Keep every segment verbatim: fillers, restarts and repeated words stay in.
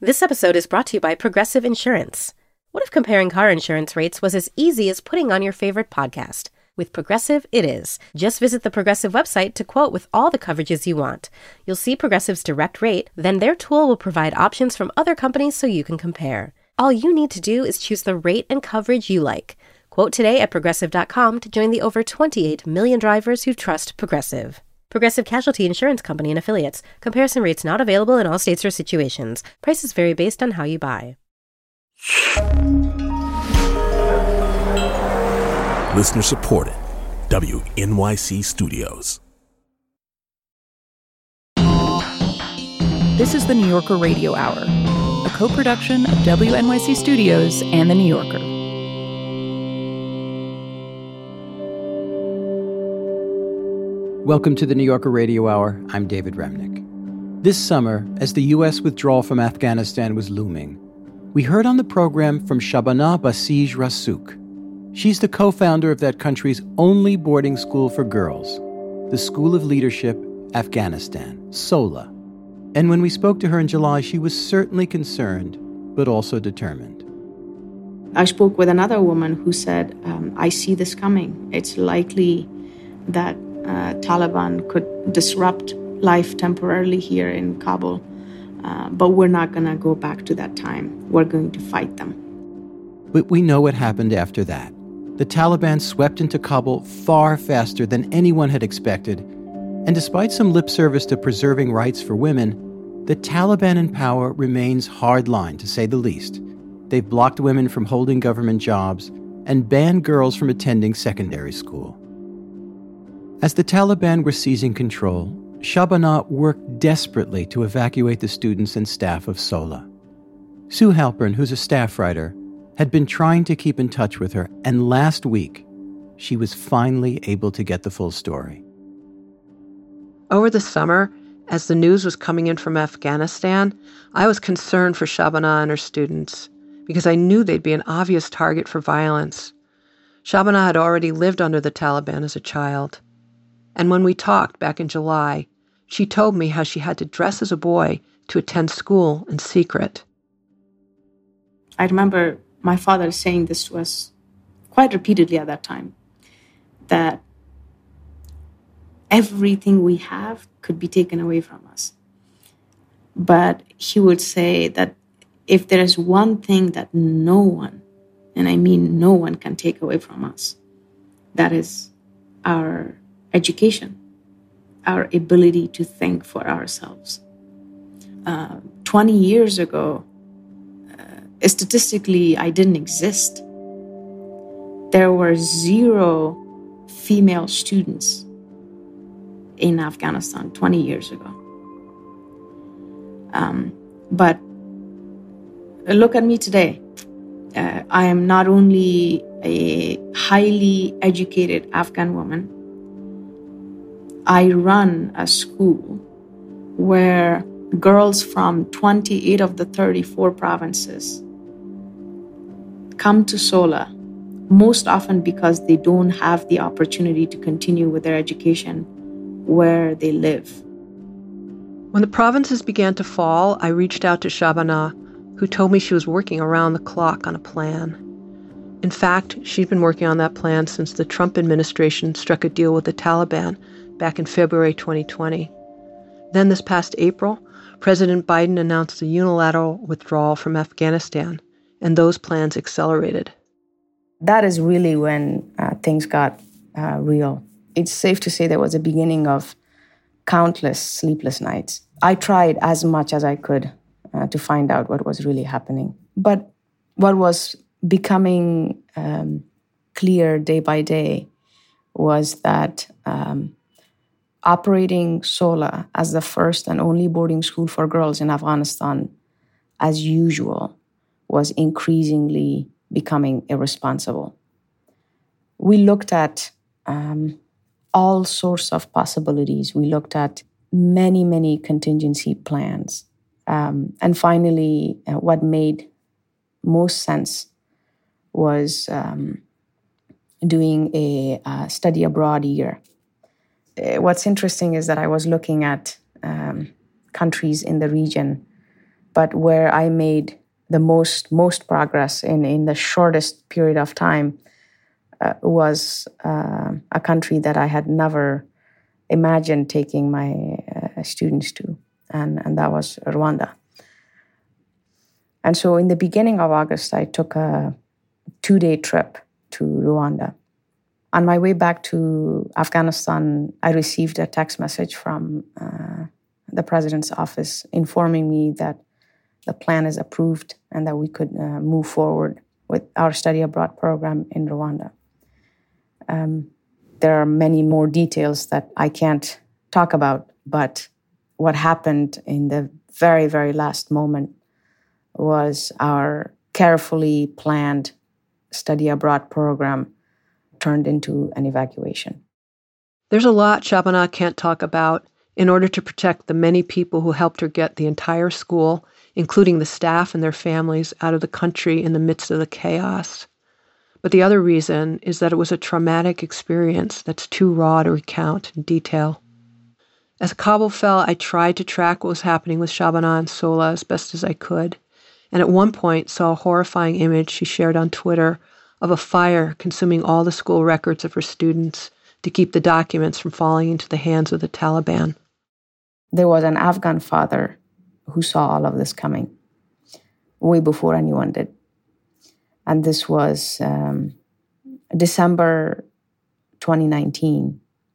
This episode is brought to you by Progressive Insurance. What if comparing car insurance rates was as easy as putting on your favorite podcast? With Progressive, it is. Just visit the Progressive website to quote with all the coverages you want. You'll see Progressive's direct rate, then their tool will provide options from other companies so you can compare. All you need to do is choose the rate and coverage you like. Quote today at Progressive dot com to join the over twenty-eight million drivers who trust Progressive. Progressive Casualty Insurance Company and Affiliates. Comparison rates not available in all states or situations. Prices vary based on how you buy. Listener supported. W N Y C Studios. This is the New Yorker Radio Hour, a co-production of W N Y C Studios and The New Yorker. Welcome to the New Yorker Radio Hour. I'm David Remnick. This summer, as the U S withdrawal from Afghanistan was looming, we heard on the program from Shabana Basij Rassouk. She's the co-founder of that country's only boarding school for girls, the School of Leadership, Afghanistan, SOLA. And when we spoke to her in July, she was certainly concerned, but also determined. I spoke with another woman who said, um, I see this coming. It's likely that uh, Taliban could disrupt life temporarily here in Kabul, uh, but we're not going to go back to that time. We're going to fight them. But we know what happened after that. The Taliban swept into Kabul far faster than anyone had expected, and despite some lip service to preserving rights for women, the Taliban in power remains hardline, to say the least. They've blocked women from holding government jobs and banned girls from attending secondary school. As the Taliban were seizing control, Shabana worked desperately to evacuate the students and staff of SOLA. Sue Halpern, who's a staff writer, had been trying to keep in touch with her, and last week, she was finally able to get the full story. Over the summer, as the news was coming in from Afghanistan, I was concerned for Shabana and her students because I knew they'd be an obvious target for violence. Shabana had already lived under the Taliban as a child. And when we talked back in July, she told me how she had to dress as a boy to attend school in secret. I remember my father saying this to us quite repeatedly at that time, that everything we have could be taken away from us. But he would say that if there is one thing that no one, and I mean no one, can take away from us, that is our education, our ability to think for ourselves. Uh, twenty years ago, uh, statistically, I didn't exist. There were zero female students in Afghanistan twenty years ago. Um, but look at me today. Uh, I am not only a highly educated Afghan woman, I run a school where girls from twenty-eight of the thirty-four provinces come to SOLA, most often because they don't have the opportunity to continue with their education where they live. When the provinces began to fall, I reached out to Shabana, who told me she was working around the clock on a plan. In fact, she'd been working on that plan since the Trump administration struck a deal with the Taliban back in February twenty twenty. Then this past April, President Biden announced a unilateral withdrawal from Afghanistan, and those plans accelerated. That is really when uh, things got uh, real. It's safe to say there was a beginning of countless sleepless nights. I tried as much as I could uh, to find out what was really happening. But what was becoming um, clear day by day was that um, operating SOLA as the first and only boarding school for girls in Afghanistan, as usual, was increasingly becoming irresponsible. We looked at um, all sorts of possibilities. We looked at many, many contingency plans. Um, and finally, uh, what made most sense was um, doing a uh, study abroad year. Uh, what's interesting is that I was looking at um, countries in the region But where I made the most most progress in, in the shortest period of time uh, was uh, a country that I had never imagined taking my uh, students to, and, and that was Rwanda. And so in the beginning of August, I took a two-day trip to Rwanda. On my way back to Afghanistan, I received a text message from uh, the president's office informing me that the plan is approved and that we could uh, move forward with our study abroad program in Rwanda. Um, there are many more details that I can't talk about, but what happened in the very, very last moment was our carefully planned study abroad program turned into an evacuation. There's a lot Shabana can't talk about in order to protect the many people who helped her get the entire school, including the staff and their families, out of the country in the midst of the chaos. But the other reason is that it was a traumatic experience that's too raw to recount in detail. As Kabul fell, I tried to track what was happening with Shabana and Sola as best as I could, and at one point saw a horrifying image she shared on Twitter of a fire consuming all the school records of her students to keep the documents from falling into the hands of the Taliban. There was an Afghan father who saw all of this coming way before anyone did. And this was um, December twenty nineteen.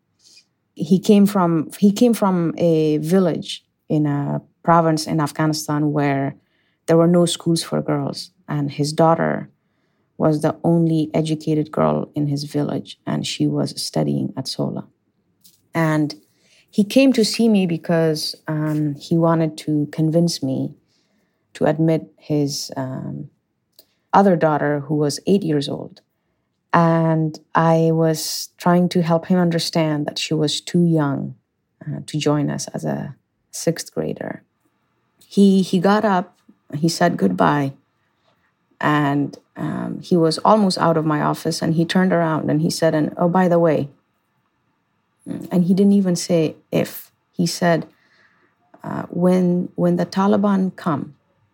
He came from he came from a village in a province in Afghanistan where there were no schools for girls, and his daughter was the only educated girl in his village, and she was studying at Sola. And he came to see me because um, he wanted to convince me to admit his um, other daughter, who was eight years old. And I was trying to help him understand that she was too young uh, to join us as a sixth grader. He, he got up, he said goodbye, and um, he was almost out of my office, and he turned around and he said, and oh, by the way, and he didn't even say if. He said, uh, when, when the Taliban come,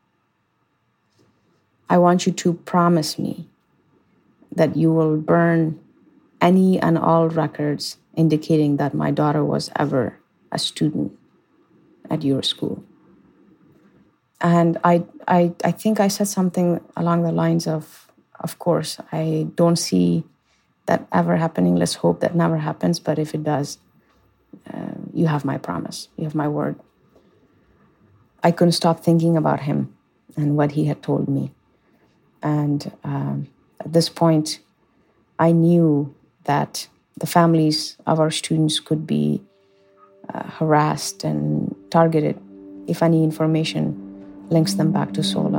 I want you to promise me that you will burn any and all records indicating that my daughter was ever a student at your school. And I, I, I think I said something along the lines of, of course, I don't see that ever happening. Let's hope that never happens. But if it does, uh, you have my promise. You have my word. I couldn't stop thinking about him and what he had told me. And um, at this point, I knew that the families of our students could be uh, harassed and targeted if any information links them back to Sola.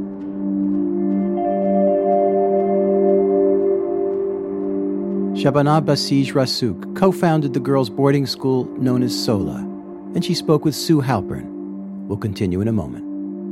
Shabana Basij Rassouk co-founded the girls' boarding school known as Sola, and she spoke with Sue Halpern. We'll continue in a moment.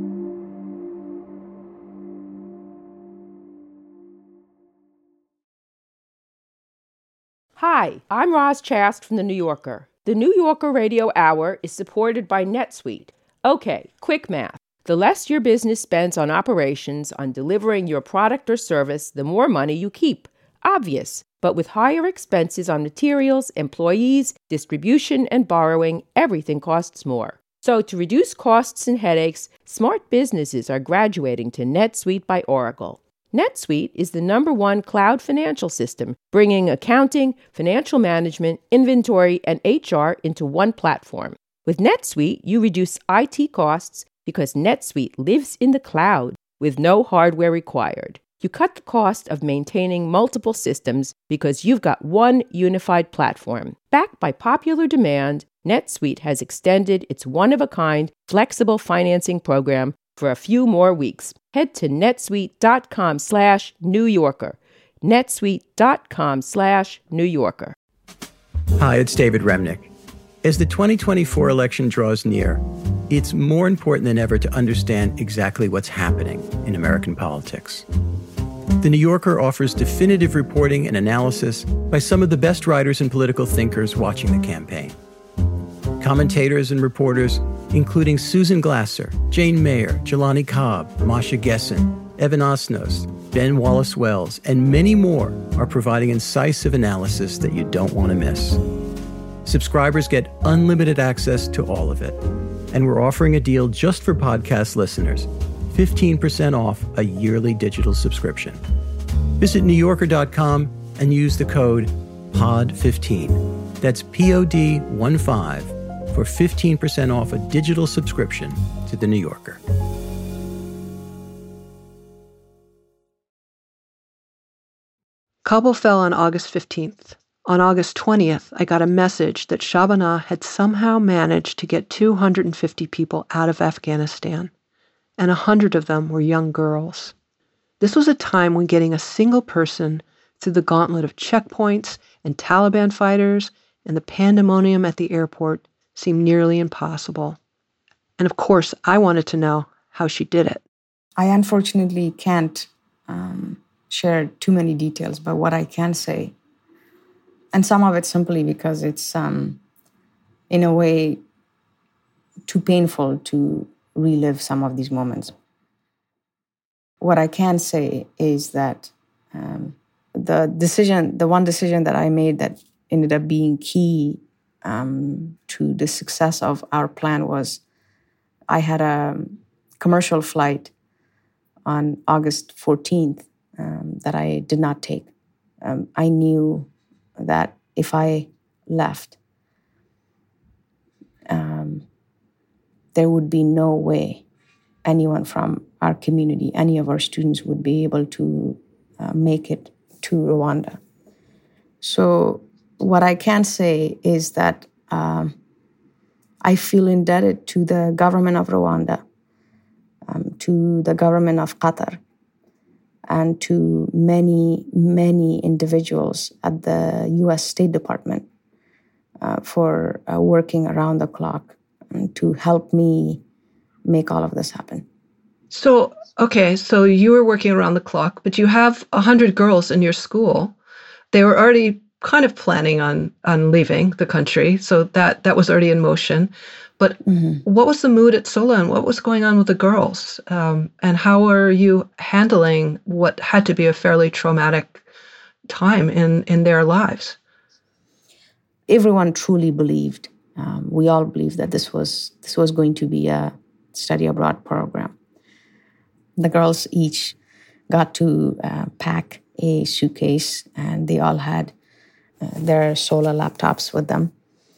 Hi, I'm Roz Chast from The New Yorker. The New Yorker Radio Hour is supported by NetSuite. Okay, quick math. The less your business spends on operations, on delivering your product or service, the more money you keep. Obvious. But with higher expenses on materials, employees, distribution, and borrowing, everything costs more. So to reduce costs and headaches, smart businesses are graduating to NetSuite by Oracle. NetSuite is the number one cloud financial system, bringing accounting, financial management, inventory, and H R into one platform. With NetSuite, you reduce I T costs because NetSuite lives in the cloud with no hardware required. You cut the cost of maintaining multiple systems because you've got one unified platform. Backed by popular demand, NetSuite has extended its one-of-a-kind flexible financing program for a few more weeks. Head to netsuite.com slash New Yorker. netsuite.com slash New Yorker. Hi, it's David Remnick. As the twenty twenty-four election draws near, it's more important than ever to understand exactly what's happening in American politics. The New Yorker offers definitive reporting and analysis by some of the best writers and political thinkers watching the campaign. Commentators and reporters, including Susan Glasser, Jane Mayer, Jelani Cobb, Masha Gessen, Evan Osnos, Ben Wallace-Wells, and many more are providing incisive analysis that you don't want to miss. Subscribers get unlimited access to all of it. And we're offering a deal just for podcast listeners, fifteen percent off a yearly digital subscription. Visit New Yorker dot com and use the code P O D fifteen. That's P O D one five for fifteen percent off a digital subscription to The New Yorker. Kabul fell on August fifteenth. On August twentieth, I got a message that Shabana had somehow managed to get two hundred fifty people out of Afghanistan, and one hundred of them were young girls. This was a time when getting a single person through the gauntlet of checkpoints and Taliban fighters and the pandemonium at the airport seemed nearly impossible. And of course, I wanted to know how she did it. I unfortunately can't um, share too many details, but what I can say, and some of it simply because it's, um, in a way, too painful to relive some of these moments. What I can say is that um, the decision, the one decision that I made that ended up being key um, to the success of our plan was I had a commercial flight on August fourteenth um, that I did not take. Um, I knew that if I left, um, there would be no way anyone from our community, any of our students would be able to uh, make it to Rwanda. So what I can say is that um, I feel indebted to the government of Rwanda, um, to the government of Qatar, and to many, many individuals at the U S State Department uh, for uh, working around the clock and to help me make all of this happen. So, okay, so you were working around the clock, but you have one hundred girls in your school. They were already kind of planning on on leaving the country, so that, that was already in motion. But mm-hmm. What was the mood at Sola and what was going on with the girls? Um, and how are you handling what had to be a fairly traumatic time in, in their lives? Everyone truly believed, um, we all believed that this was this was going to be a study abroad program. The girls each got to uh, pack a suitcase, and they all had uh, their Sola laptops with them.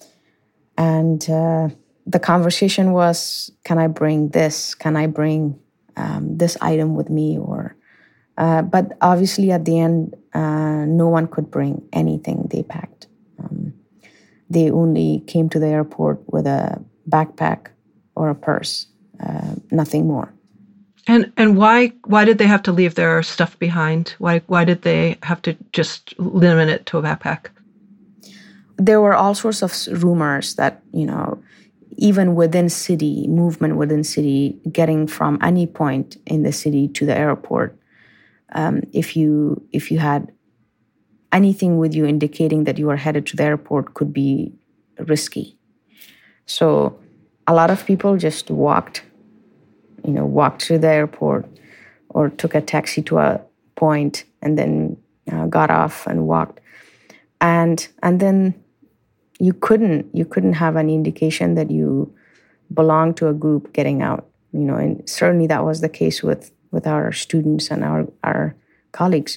And uh, the conversation was, can I bring this? Can I bring um, this item with me? Or, uh, but obviously at the end, uh, no one could bring anything they packed. Um, they only came to the airport with a backpack or a purse, uh, nothing more. And and why why did they have to leave their stuff behind? Why why did they have to just limit it to a backpack? There were all sorts of rumors that, you know, even within city, movement within city, getting from any point in the city to the airport, um, if you if you had anything with you indicating that you were headed to the airport could be risky. So a lot of people just walked, you know, walked to the airport or took a taxi to a point and then uh, got off and walked. And and then you couldn't you couldn't have any indication that you belonged to a group getting out, you know, and certainly that was the case with, with our students and our, our colleagues.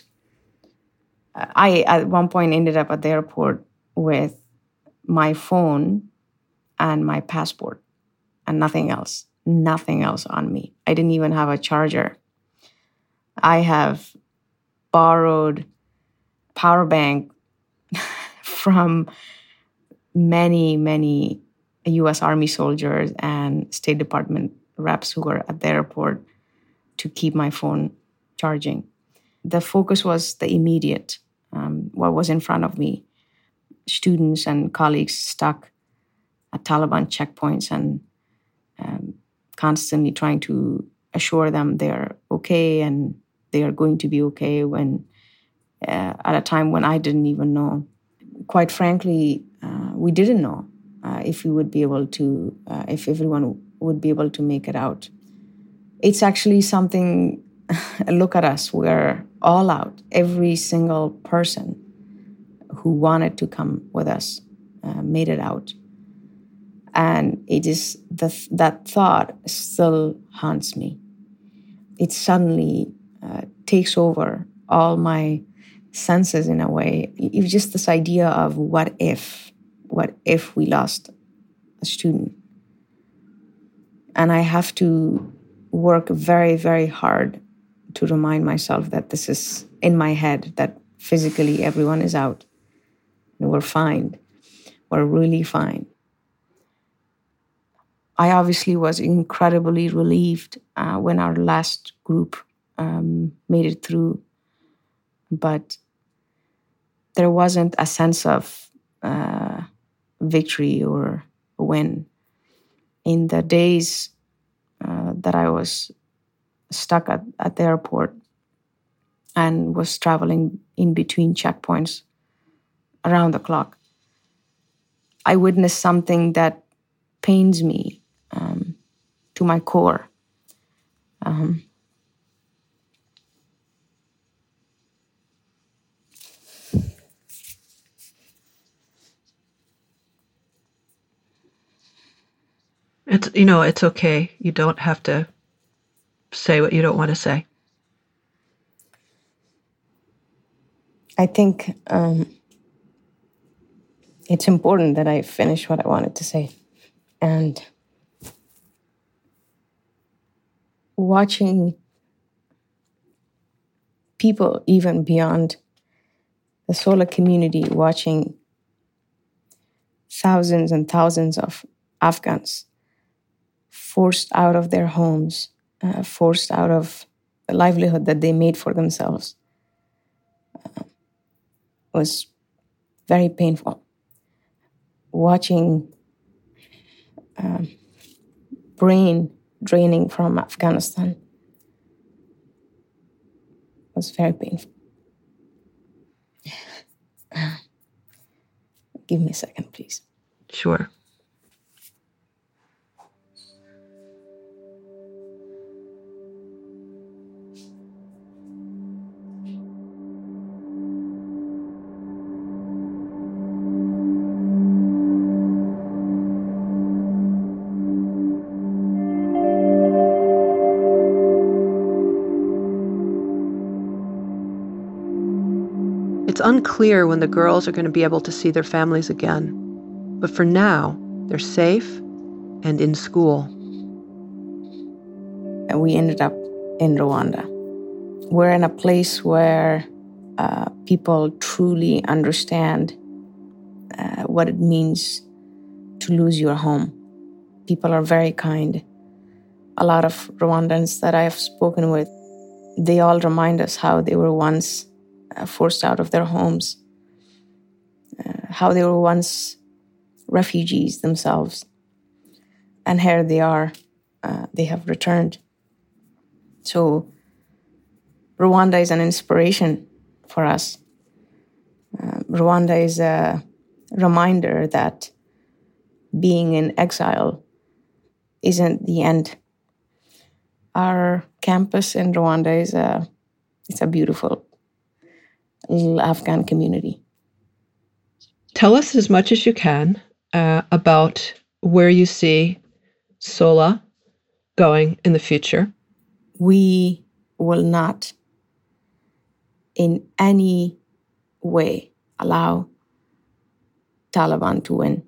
I, at one point, ended up at the airport with my phone and my passport and nothing else, nothing else on me. I didn't even have a charger. I have borrowed power bank from many, many U S Army soldiers and State Department reps who were at the airport to keep my phone charging. The focus was the immediate, um, what was in front of me. Students and colleagues stuck at Taliban checkpoints and um, constantly trying to assure them they're okay and they are going to be okay when uh, at a time when I didn't even know. Quite frankly, uh, we didn't know. uh, if we would be able to, uh, if everyone would be able to make it out. It's actually something, look at us, we're all out. Every single person who wanted to come with us uh, made it out. And it is the, that thought still haunts me. It suddenly uh, takes over all my senses in a way. It's just this idea of what if, what if we lost a student? And I have to work very, very hard to remind myself that this is in my head, that physically everyone is out. And we're fine. We're really fine. I obviously was incredibly relieved uh, when our last group um, made it through. But there wasn't a sense of uh, victory or win. In the days uh, that I was stuck at, at the airport and was traveling in between checkpoints around the clock, I witnessed something that pains me um, to my core. Um, It's, you know, it's okay. You don't have to say what you don't want to say. I think um, it's important that I finish what I wanted to say. And watching people, even beyond the Sola community, watching thousands and thousands of Afghans forced out of their homes, uh, forced out of the livelihood that they made for themselves, uh, was very painful. Watching um, brain draining from Afghanistan was very painful. Give me a second, please. Sure. It's unclear when the girls are going to be able to see their families again. But for now, they're safe and in school. And we ended up in Rwanda. We're in a place where uh, people truly understand uh, what it means to lose your home. People are very kind. A lot of Rwandans that I have spoken with, they all remind us how they were once uh, forced out of their homes, uh, how they were once refugees themselves. And here they are, uh, they have returned. So Rwanda is an inspiration for us. Uh, Rwanda is a reminder that being in exile isn't the end. Our campus in Rwanda is a, it's a beautiful little Afghan community. Tell us as much as you can uh, about where you see Sola going in the future. We will not in any way allow Taliban to win.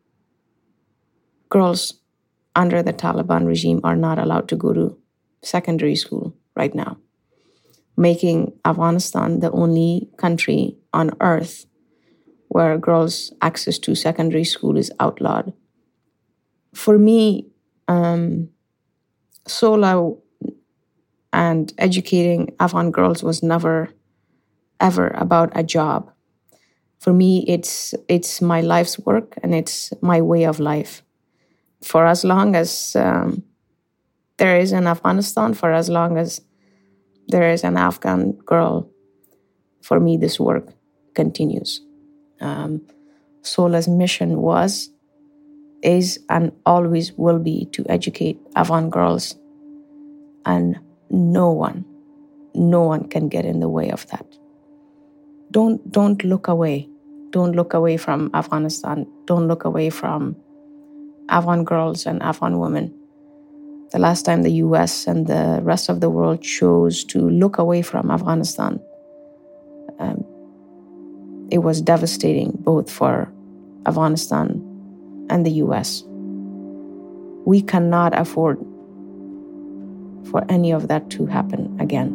Girls under the Taliban regime are not allowed to go to secondary school right now, making Afghanistan the only country on earth where girls' access to secondary school is outlawed. For me, um, Sola and educating Afghan girls was never, ever about a job. For me, it's it's my life's work and it's my way of life. For as long as um, there is an Afghanistan, for as long as there is an Afghan girl, for me, this work continues. Um, Sola's mission was is and always will be to educate Afghan girls. And no one, no one can get in the way of that. Don't, don't look away. Don't look away from Afghanistan. Don't look away from Afghan girls and Afghan women. The last time the U S and the rest of the world chose to look away from Afghanistan, um, it was devastating both for Afghanistan and the U S. We cannot afford for any of that to happen again.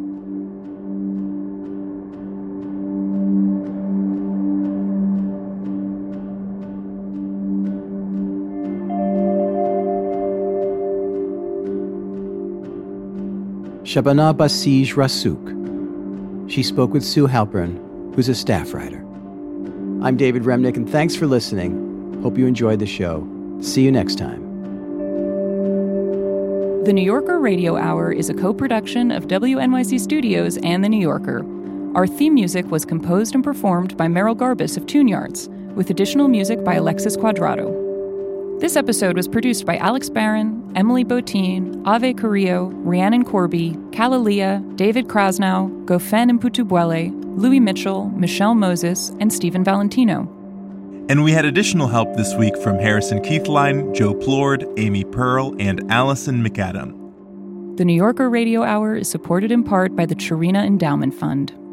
Shabana Basij Rassouk. She spoke with Sue Halpern, who's a staff writer. I'm David Remnick, and thanks for listening. Hope you enjoyed the show. See you next time. The New Yorker Radio Hour is a co-production of W N Y C Studios and The New Yorker. Our theme music was composed and performed by Merrill Garbus of Tune Yards, with additional music by Alexis Cuadrado. This episode was produced by Alex Barron, Emily Botine, Ave Carrillo, Rhiannon Corby, Kalalia, David Krasnow, Gofen Mputubwele, Louis Mitchell, Michelle Moses, and Stephen Valentino. And we had additional help this week from Harrison Keithline, Joe Plord, Amy Pearl, and Allison McAdam. The New Yorker Radio Hour is supported in part by the Chirina Endowment Fund.